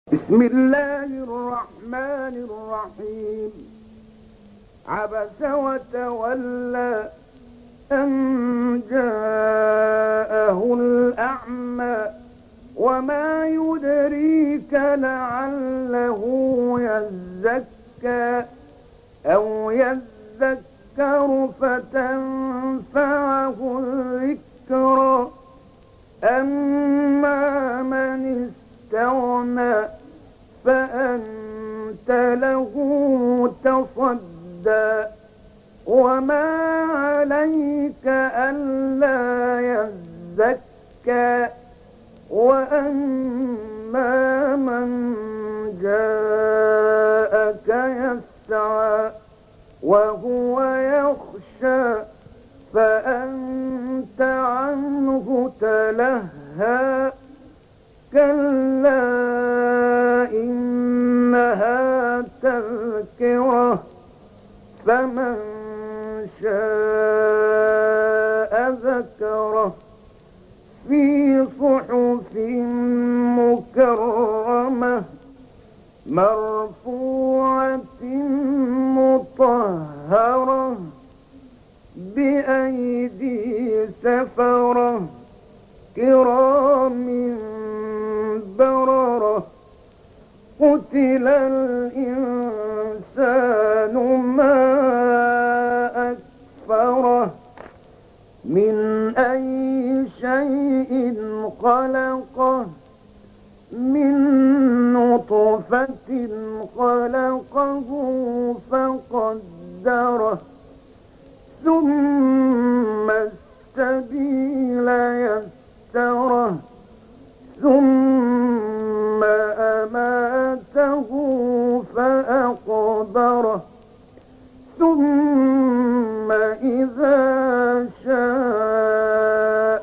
بسم الله الرحمن الرحيم. عبس وتولى أن جاءه الأعمى وما يدريك لعله يزكى أو يذكر فتنفعه الذكرى. أما من استغنى فأنت له تصدى وما عليك ألا يزكى. وأما من جاءك يسعى وهو يخشى فأنت عنه تلهى. كلا إنها تذكرة فمن شاء ذكره في صحف مكرمة مرفوعة مطهرة بأيدي سفرة كرام بررة. قتل الإنسان ما أكفره من أي شيء خلقه من نطفة خلقه فقدره ثم السبيل يسره ثم أماته فأقبره ثم إذا شاء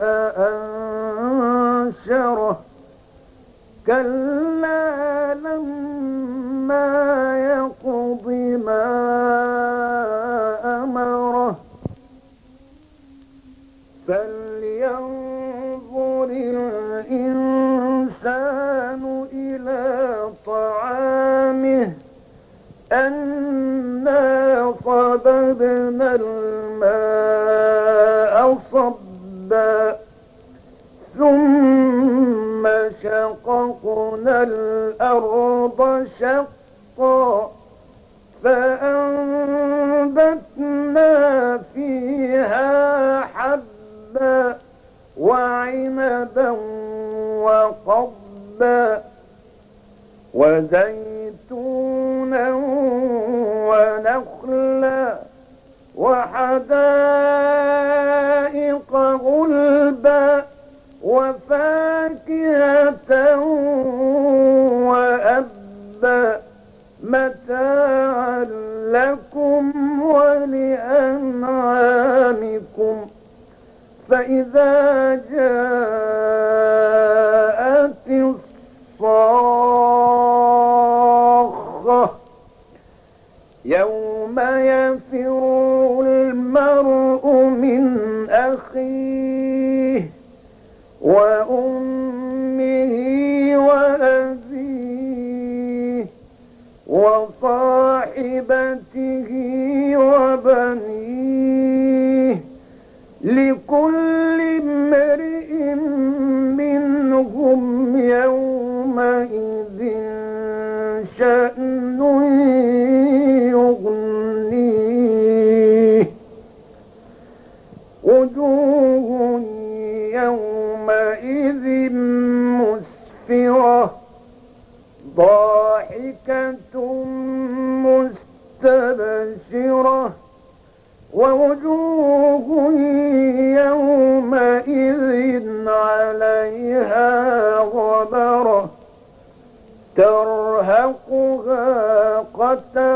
أنشره. كلا لما يقض ما أمره فلينظر الإنسان إلى طعامه أنا صببنا الماء صبا ثم شققنا الأرض شقا فأنبتنا فيها حبا وعنبا وقضبا وزيتونا ونخلا وحدائق غلبا وفاكهة وأبا متاعا لكم ولأنعامكم. فإذا جاءت الصاخة يوم يفر المرء من أخيه وأمه وأبيه وصاحبته وبنيه لكل امرئ منهم يومئذ شأن يغنيه. وجوه يومئذ مسفرة ضاحكة مستبشرة ووجوه يومئذ عليها غبرة ترهقها قترة